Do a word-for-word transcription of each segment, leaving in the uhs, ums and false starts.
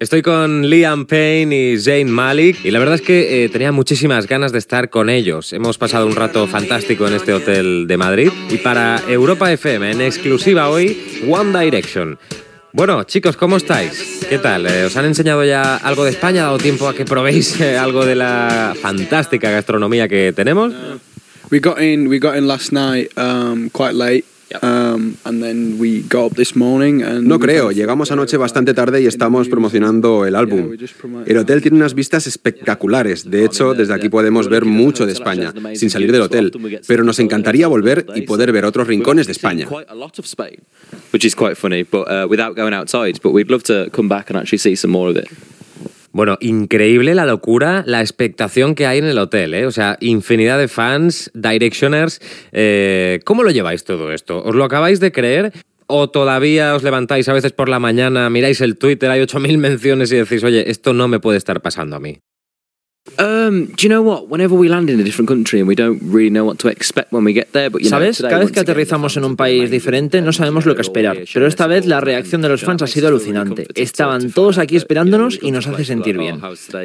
Estoy con Liam Payne y Zayn Malik y la verdad es que eh, tenía muchísimas ganas de estar con ellos. Hemos pasado un rato fantástico en este hotel de Madrid y para Europa F M en exclusiva hoy, One Direction. Bueno, chicos, ¿cómo estáis? ¿Qué tal? Eh, ¿Os han enseñado ya algo de España? ¿Ha dado tiempo a que probéis eh, algo de la fantástica gastronomía que tenemos? Uh, we got in. We got in last night, um, quite late. Um, and then we got up this morning and no creo, llegamos anoche bastante tarde y estamos promocionando el álbum. El hotel tiene unas vistas espectaculares, de hecho desde aquí podemos ver mucho de España, sin salir del hotel, pero nos encantaría volver y poder ver otros rincones de España. Which is quite funny, but uh, without going outside, but we'd love to come back and actually see some more of it. Bueno, increíble la locura, la expectación que hay en el hotel, ¿eh? O sea, infinidad de fans, Directioners. Eh, ¿Cómo lo lleváis todo esto? ¿Os lo acabáis de creer? ¿O todavía os levantáis a veces por la mañana, miráis el Twitter, hay ocho mil menciones y decís, oye, esto no me puede estar pasando a mí? Um, do you know what? Whenever we land in a different country and we don't really know what to expect when we get there, but you know, ¿Sabes? Cada vez que aterrizamos en un país diferente no sabemos lo que esperar, pero esta vez la reacción de los fans ha sido alucinante. Estaban todos aquí esperándonos y nos hace sentir bien.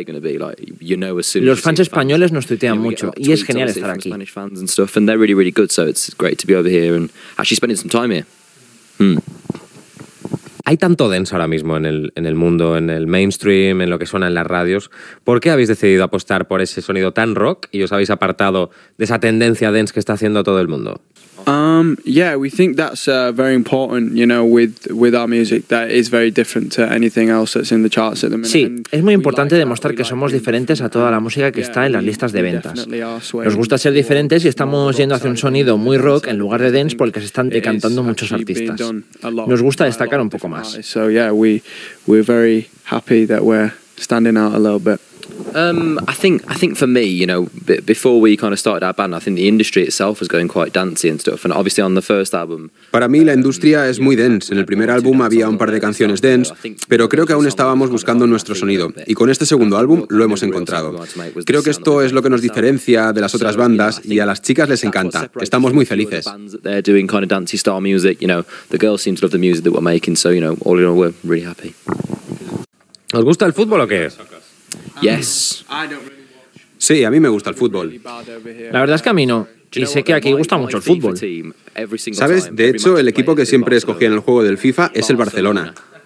Los fans españoles nos tuitean mucho y es genial estar aquí. Hay tanto dance ahora mismo en el, en el mundo, en el mainstream, en lo que suena en las radios. ¿Por qué habéis decidido apostar por ese sonido tan rock y os habéis apartado de esa tendencia dance que está haciendo todo el mundo? Um, yeah, we think that's uh, very important, you know, with with our music, that is very different to anything else that's in the charts at the minute. Sí, es muy importante demostrar que somos diferentes a toda la música que está en las listas de ventas. Nos gusta ser diferentes y estamos yendo hacia un sonido muy rock en lugar de dance por el que se están decantando muchos artistas. Nos gusta destacar un poco más. So yeah, we we're very happy that we're standing out a little bit. Um, I think I think for me, you know, b- before we kind of started our band, I think the industry itself was going quite dancey and stuff. And obviously on the first album, para mí la industria es muy dance. En el primer álbum había un par de canciones dance, pero creo que aún estábamos buscando nuestro sonido. Y con este segundo álbum lo hemos encontrado. Creo que esto es lo que nos diferencia de las otras bandas y a las chicas les encanta. Estamos muy felices. They're doing kind of dancey style music. You know, the girls seem to love the music that we're making. So you know, all in all, we're really happy. ¿Os gusta el fútbol o qué? Yes. Sí, a mí me gusta el fútbol. La verdad es que a mí no. Y sé que aquí gusta mucho el fútbol. ¿Sabes? De hecho, el equipo que siempre escogí en el juego del FIFA es el Barcelona.